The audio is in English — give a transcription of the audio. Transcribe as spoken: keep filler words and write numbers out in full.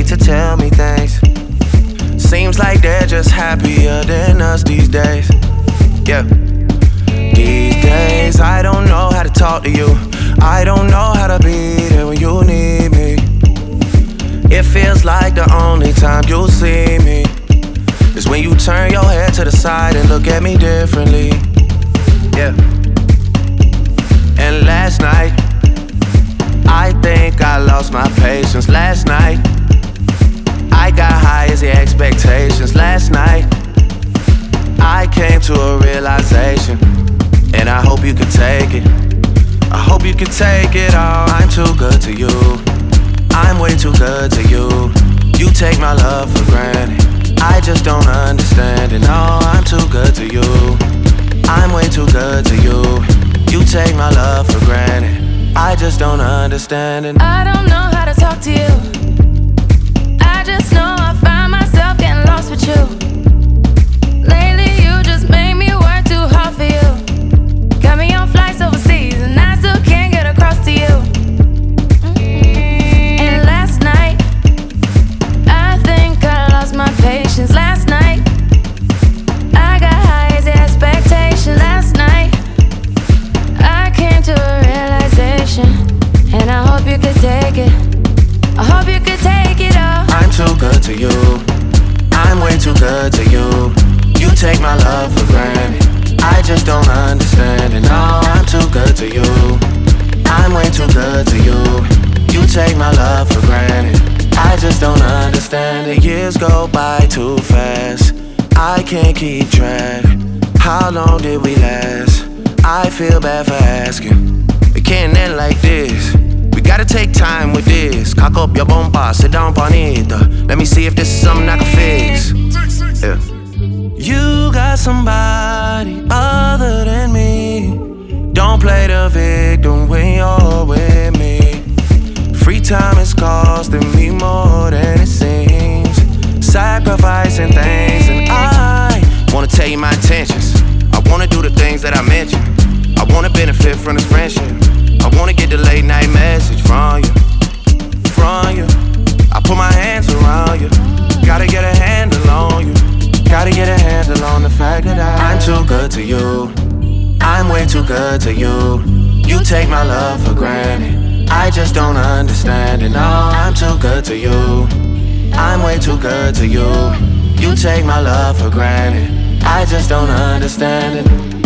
to tell me things. Seems like they're just happier than us these days. Yeah. These days I don't know how to talk to you. I don't know how to be there when you need me. It feels like the only time you'll see me is when you turn your head to the side and look at me differently. Yeah. And last night, I think I lost my patience. Last night, I got high as the expectations. Last night, I came to a realization, and I hope you can take it. I hope you can take it all. I'm too good to you. I'm way too good to you. You take my love for granted. I just don't understand it. No, I'm too good to you. I'm way too good to you. You take my love for granted. I just don't understand it. I don't know how to talk to you. I just know I find myself getting lost with you. Lately you just made me work too hard for you. Got me on flights overseas and I still can't get across to you. And last night, I think I lost my patience. Last night, I got high as the expectation. Last night, I came to a realization, and I hope you could take it. I hope you could take it all. I'm too good to you. I'm way too good to you. You take my love for granted. I just don't understand it. No, I'm too good to you. I'm way too good to you. You take my love for granted. I just don't understand it. Years go by too fast. I can't keep track. How long did we last? I feel bad for asking. It can't end like this. We gotta take time with this. Cock up your bomba, sit down bonita. Let me see if this is something I can fix. Yeah. You got somebody other than me. Don't play the victim when you're with me. Free time is costing me more than it seems. Sacrificing things, and I wanna tell you my intentions. I wanna do the things that I mentioned. I wanna benefit from this friendship. I wanna get the late night message from you, from you. I put my hands around you. Gotta get a handle on you. Gotta get a handle on the fact that I, I'm too good to you. I'm way too good to you. You take my love for granted. I just don't understand it. No, I'm too good to you. I'm way too good to you. You take my love for granted. I just don't understand it.